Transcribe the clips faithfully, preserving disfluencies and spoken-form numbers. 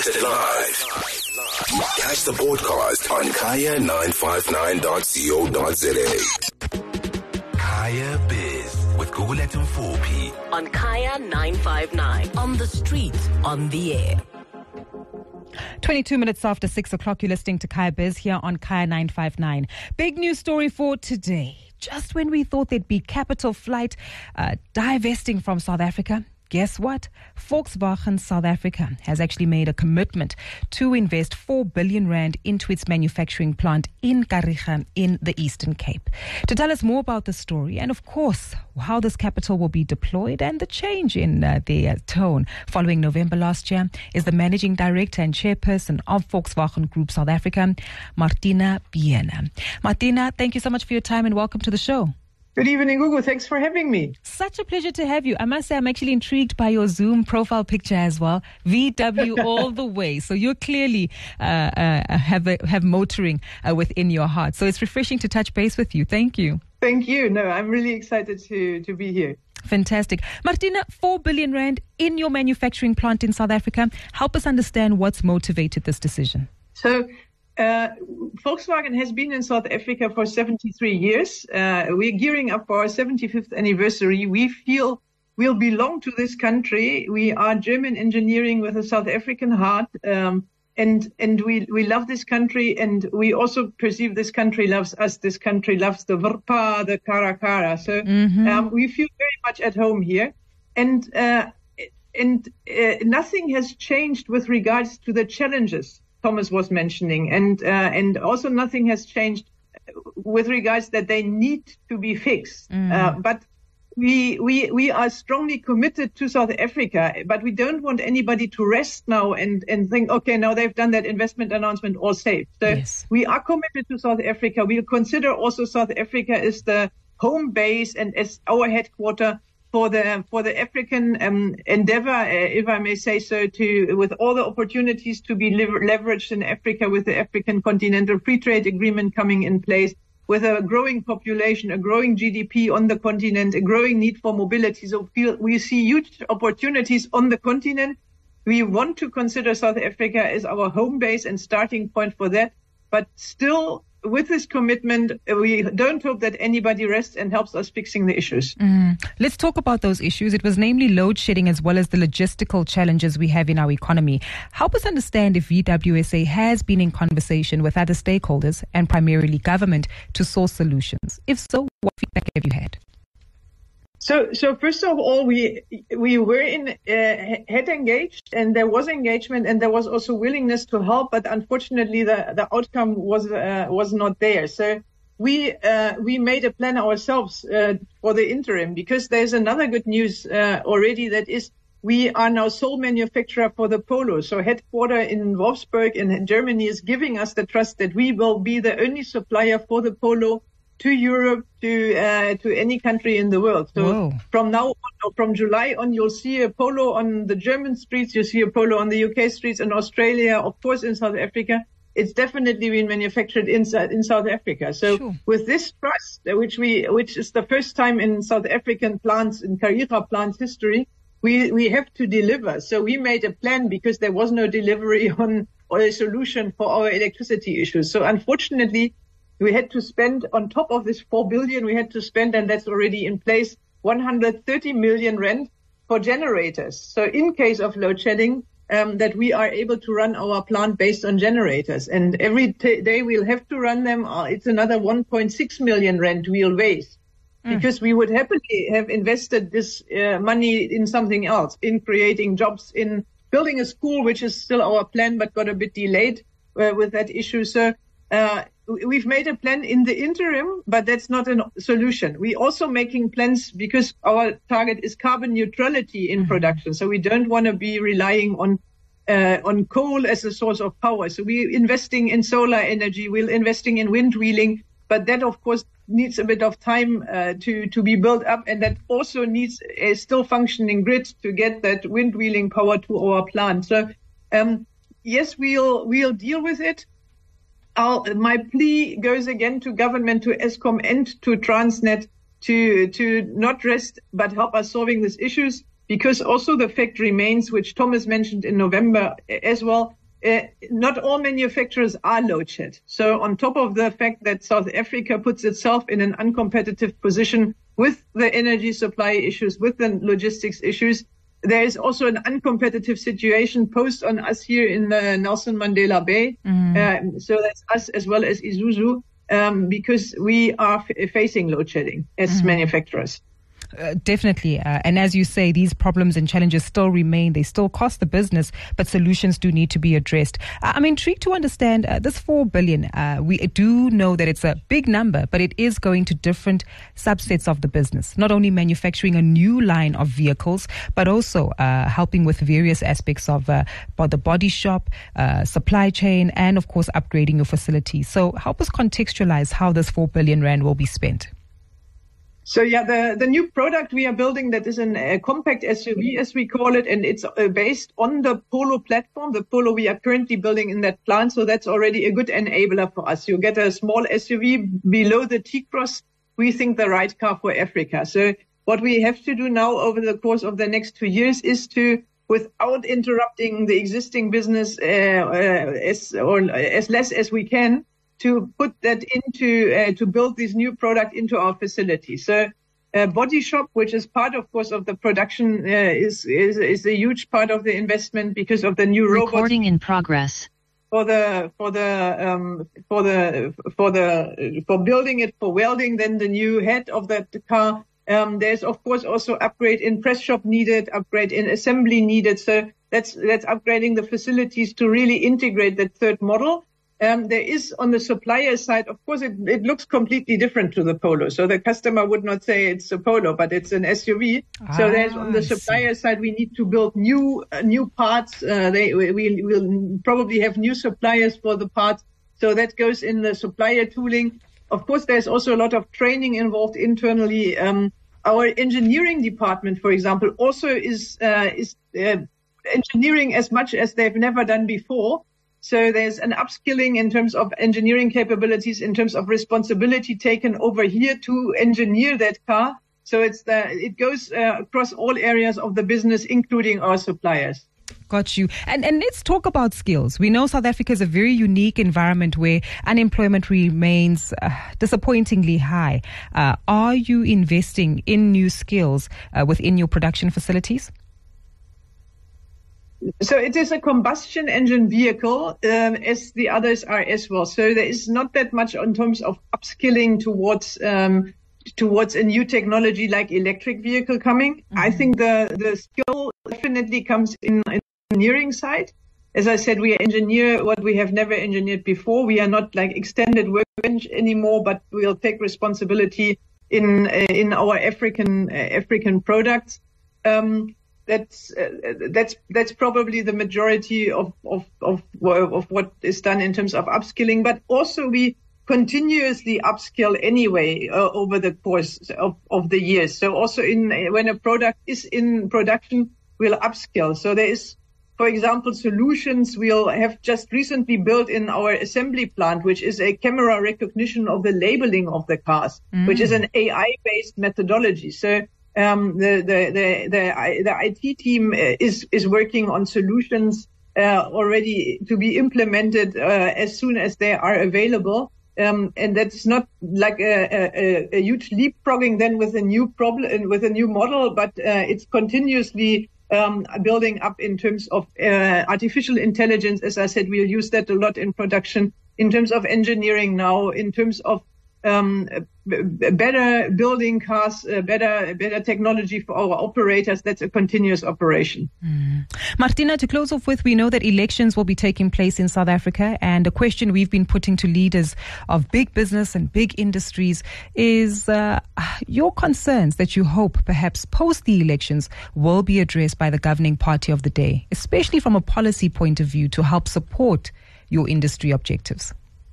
Broadcasted live. Catch the podcast on kaya nine five nine dot co dot za. Kaya Biz with Gugulethu Mfuphi on Kaya nine five nine. On the street, on the air. twenty-two minutes after six o'clock, you're listening to Kaya Biz here on Kaya nine five nine. Big news story for today. Just when we thought there'd be capital flight uh, divesting from South Africa, guess what? Volkswagen South Africa has actually made a commitment to invest four billion rand into its manufacturing plant in Kariga in the Eastern Cape. To tell us more about the story and, of course, how this capital will be deployed and the change in uh, the uh, tone following November last year is the Managing Director and Chairperson of Volkswagen Group South Africa, Martina Biena. Martina, thank you so much for your time and welcome to the show. Good evening, Gugu. Thanks for having me. Such a pleasure to have you. I must say, I'm actually intrigued by your Zoom profile picture as well. V W all the way. So you're clearly uh, uh, have a, have motoring uh, within your heart. So it's refreshing to touch base with you. Thank you. Thank you. No, I'm really excited to, to be here. Fantastic. Martina, four billion rand in your manufacturing plant in South Africa. Help us understand what's motivated this decision. So, Uh, Volkswagen has been in South Africa for seventy-three years. Uh, we're gearing up for our seventy-fifth anniversary. We feel we'll belong to this country. We are German engineering with a South African heart. Um, and, and we, we love this country, and we also perceive this country loves us. This country loves the Verpa, the Karakara. So, mm-hmm. um, we feel very much at home here. And, uh, and, uh, nothing has changed with regards to the challenges Thomas was mentioning, and uh, and also nothing has changed with regards that they need to be fixed. Mm. Uh, but we we we are strongly committed to South Africa, but we don't want anybody to rest now and and think, okay, now they've done that investment announcement, all safe. So yes. We are committed to South Africa. We'll consider also South Africa as the home base and as our headquarter for the for the African um, endeavor, uh, if I may say so, to with all the opportunities to be lever- leveraged in Africa, with the African Continental Free Trade Agreement coming in place, with a growing population, a growing G D P on the continent, a growing need for mobility. So we see huge opportunities on the continent. We want to consider South Africa as our home base and starting point for that, but still, with this commitment, we don't hope that anybody rests and helps us fixing the issues. Mm. Let's talk about those issues. It was namely load shedding as well as the logistical challenges we have in our economy. Help us understand if V W S A has been in conversation with other stakeholders and primarily government to source solutions. If so, what feedback have you had? So, so first of all, we we were in uh, had engaged, and there was engagement, and there was also willingness to help. But unfortunately, the, the outcome was uh, was not there. So we uh, we made a plan ourselves uh, for the interim, because there's another good news uh, already, that is we are now sole manufacturer for the Polo. So headquarter in Wolfsburg in Germany is giving us the trust that we will be the only supplier for the Polo to Europe, to uh, to any country in the world. So Whoa. From now on, or from July on, you'll see a Polo on the German streets, you'll see a Polo on the U K streets, in Australia, of course, in South Africa. It's definitely been manufactured in, in South Africa. So sure. With this trust, which we which is the first time in South African plants, in Kariga plants history, we, we have to deliver. So we made a plan, because there was no delivery on or a solution for our electricity issues. So unfortunately, we had to spend, on top of this four billion, we had to spend, and that's already in place, one hundred thirty million rand for generators. So in case of load shedding, um, that we are able to run our plant based on generators. And every t- day we'll have to run them. Uh, it's another one point six million rand we'll waste, mm. because we would happily have invested this uh, money in something else, in creating jobs, in building a school, which is still our plan, but got a bit delayed uh, with that issue. So, uh, we've made a plan in the interim, but that's not a solution. We're also making plans, because our target is carbon neutrality in mm-hmm. production. So we don't want to be relying on uh, on coal as a source of power. So we're investing in solar energy, we're investing in wind wheeling, but that, of course, needs a bit of time uh, to, to be built up. And that also needs a still functioning grid to get that wind wheeling power to our plant. So, um, yes, we'll we'll deal with it. I'll, my plea goes again to government, to Eskom and to Transnet to to not rest but help us solving these issues, because also the fact remains, which Thomas mentioned in November as well, uh, not all manufacturers are load shed. So on top of the fact that South Africa puts itself in an uncompetitive position with the energy supply issues, with the logistics issues, there is also an uncompetitive situation posed on us here in the Nelson Mandela Bay. Mm. Uh, so that's us as well as Isuzu, um, because we are f- facing load shedding as mm. manufacturers. Uh, definitely. Uh, and as you say, these problems and challenges still remain. They still cost the business, but solutions do need to be addressed. Uh, I'm intrigued to understand uh, this four billion. Uh, we do know that it's a big number, but it is going to different subsets of the business, not only manufacturing a new line of vehicles, but also uh, helping with various aspects of uh, the body shop, uh, supply chain, and of course, upgrading your facilities. So help us contextualize how this four billion rand will be spent. So yeah, the, the new product we are building, that is an, a compact S U V, as we call it, and it's uh, based on the Polo platform, the Polo we are currently building in that plant. So that's already a good enabler for us. You get a small S U V below the T-Cross. We think the right car for Africa. So what we have to do now over the course of the next two years is to, without interrupting the existing business uh, uh, as, or as less as we can, to put that into, uh, to build this new product into our facility. So, uh, body shop, which is part, of course, of the production, uh, is, is, is a huge part of the investment because of the new robots. Recording in progress. For the, for the, um, for the, for the, for building it, for welding, then the new head of that car. Um, there's, of course, also upgrade in press shop needed, upgrade in assembly needed. So that's, that's upgrading the facilities to really integrate that third model. Um, there is on the supplier side, of course, it, it looks completely different to the Polo. So the customer would not say it's a Polo, but it's an S U V. Ah, so there's on the supplier side, we need to build new, uh, new parts. Uh, they, we will probably have new suppliers for the parts. So that goes in the supplier tooling. Of course, there's also a lot of training involved internally. Um, our engineering department, for example, also is, uh, is, uh, engineering as much as they've never done before. So there's an upskilling in terms of engineering capabilities, in terms of responsibility taken over here to engineer that car. So it's the, it goes uh, across all areas of the business, including our suppliers. Got you. And and let's talk about skills. We know South Africa is a very unique environment where unemployment remains uh, disappointingly high. Uh, are you investing in new skills uh, within your production facilities? So it is a combustion engine vehicle, um, as the others are as well. So there is not that much in terms of upskilling towards um, towards a new technology like electric vehicle coming. Mm-hmm. I think the the skill definitely comes in engineering side. As I said, we engineer what we have never engineered before. We are not like extended workbench anymore, but we'll take responsibility in uh, in our African uh, African products. Um, That's uh, that's that's probably the majority of, of of of what is done in terms of upskilling. But also we continuously upskill anyway uh, over the course of, of the years. So also in when a product is in production, we'll upskill. So there is, for example, solutions we'll have just recently built in our assembly plant, which is a camera recognition of the labeling of the cars, mm. which is an A I-based methodology. So Um, the, the, the, the, the I T team is, is working on solutions, uh, already to be implemented, uh, as soon as they are available. Um, and that's not like a, a, a huge leapfrogging then with a new problem, with a new model, but, uh, it's continuously, um, building up in terms of, uh, artificial intelligence. As I said, we'll use that a lot in production, in terms of engineering now, in terms of Um, better building cars, uh, better better technology for our operators. That's a continuous operation. Mm. Martina, to close off with, we know that elections will be taking place in South Africa, and a question we've been putting to leaders of big business and big industries is uh, your concerns that you hope perhaps post the elections will be addressed by the governing party of the day, especially from a policy point of view to help support your industry objectives.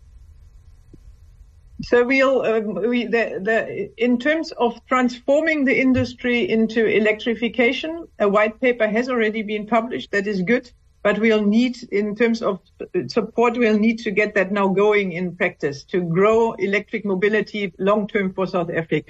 So we'll, um, we, the, the, in terms of transforming the industry into electrification, a white paper has already been published. That is good, but we'll need, in terms of support, we'll need to get that now going in practice to grow electric mobility long term for South Africa.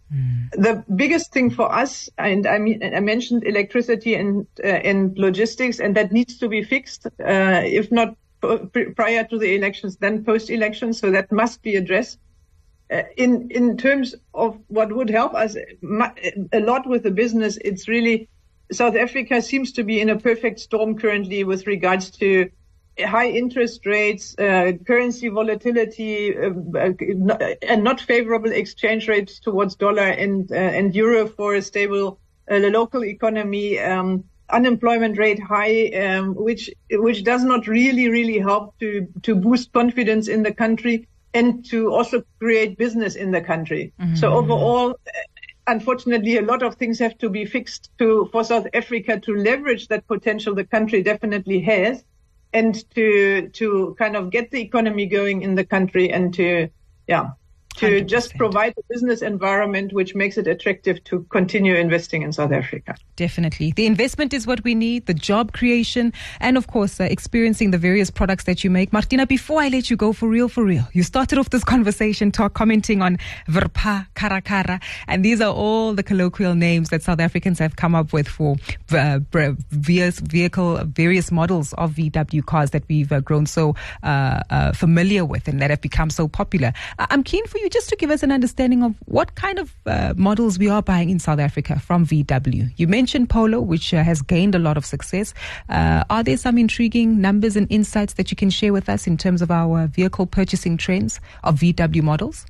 Mm. The biggest thing for us, and I mean, I mentioned electricity and uh, and logistics, and that needs to be fixed, uh, if not prior to the elections, then post-elections. So that must be addressed. Uh, in in terms of what would help us a lot with the business, it's really South Africa seems to be in a perfect storm currently with regards to high interest rates, uh, currency volatility, uh, uh, and not favorable exchange rates towards dollar and uh, and euro for a stable uh, local economy. Um, unemployment rate high, um, which which does not really really help to to boost confidence in the country and to also create business in the country. Mm-hmm. So overall, unfortunately, a lot of things have to be fixed to for South Africa to leverage that potential the country definitely has, and to to kind of get the economy going in the country, and to yeah to one hundred percent just provide a business environment which makes it attractive to continue investing in South Africa. Definitely. The investment is what we need, the job creation, and of course, uh, experiencing the various products that you make. Martina, before I let you go, for real, for real, you started off this conversation talk commenting on Verpa, Karakara, and these are all the colloquial names that South Africans have come up with for uh, various vehicle, various models of V W cars that we've uh, grown so uh, uh, familiar with and that have become so popular. I'm keen for you just to give us an understanding of what kind of uh, models we are buying in South Africa from V W. You mentioned Polo, which uh, has gained a lot of success. Uh, are there some intriguing numbers and insights that you can share with us in terms of our vehicle purchasing trends of V W models?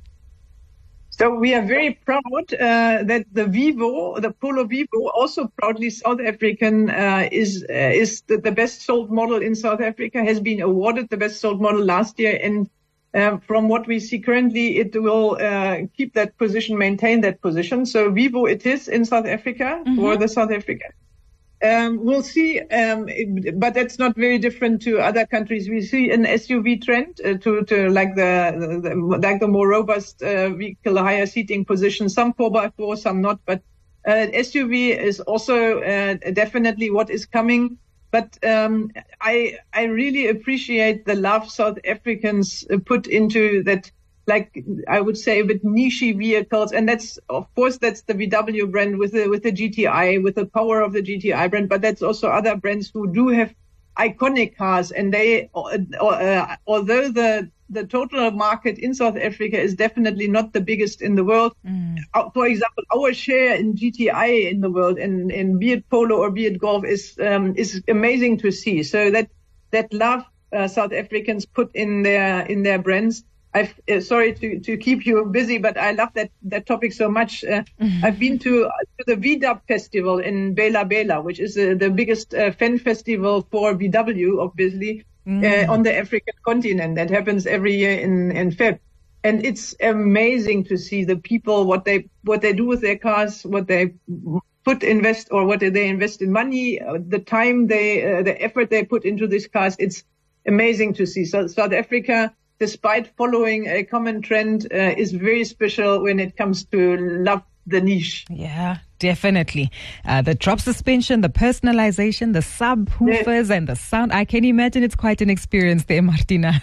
So we are very proud uh, that the Vivo, the Polo Vivo, also proudly South African, uh, is uh, is the, the best sold model in South Africa, has been awarded the best sold model last year, and Um, from what we see currently, it will uh, keep that position, maintain that position. So Vivo it is in South Africa, mm-hmm. for the South Africa. Um, we'll see, um, it, but that's not very different to other countries. We see an S U V trend uh, to, to like the, the, the like the more robust uh, vehicle, higher seating position. Some four by four, some not. But uh, S U V is also uh, definitely what is coming. But um, I I really appreciate the love South Africans put into that, like I would say, a bit niche vehicles, and that's of course that's the V W brand with the with the G T I, with the power of the G T I brand. But that's also other brands who do have iconic cars, and they uh, uh, although the the total market in South Africa is definitely not the biggest in the world. Mm. Uh, for example, our share in G T I in the world, and, and be it Polo or be it Golf, is um, is amazing to see. So that that love uh, South Africans put in their in their brands. I've uh, sorry to, to keep you busy, but I love that that topic so much. Uh, mm-hmm. I've been to, uh, to the V W festival in Bela Bela, which is uh, the biggest uh, fan festival for V W, obviously. Mm. Uh, on the African continent, that happens every year in in February, and it's amazing to see the people, what they what they do with their cars, what they put invest or what they invest in money, uh, the time they uh, the effort they put into these cars. It's amazing to see. So South Africa, despite following a common trend, uh, is very special when it comes to love the niche. Yeah, definitely. Uh, the drop suspension, the personalization, the subwoofers, yeah. and the sound. I can imagine it's quite an experience there, Martina.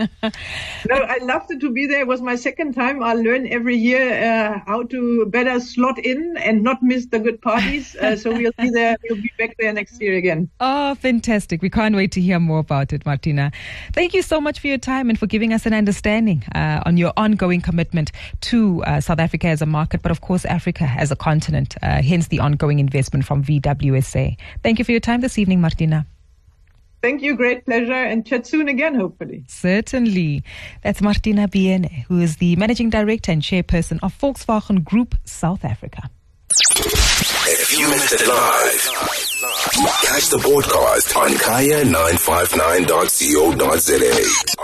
No, I loved it to be there. It was my second time. I'll learn every year uh, how to better slot in and not miss the good parties. Uh, so we'll be there. We'll be back there next year again. Oh, fantastic. We can't wait to hear more about it, Martina. Thank you so much for your time and for giving us an understanding uh, on your ongoing commitment to uh, South Africa as a market, but of course Africa as a continent. Uh, hence the ongoing investment from V W S A. Thank you for your time this evening, Martina. Thank you. Great pleasure. And chat soon again, hopefully. Certainly. That's Martina Biene, who is the Managing Director and Chairperson of Volkswagen Group South Africa. If you missed it live, catch the broadcast on kaya nine five nine dot co dot za.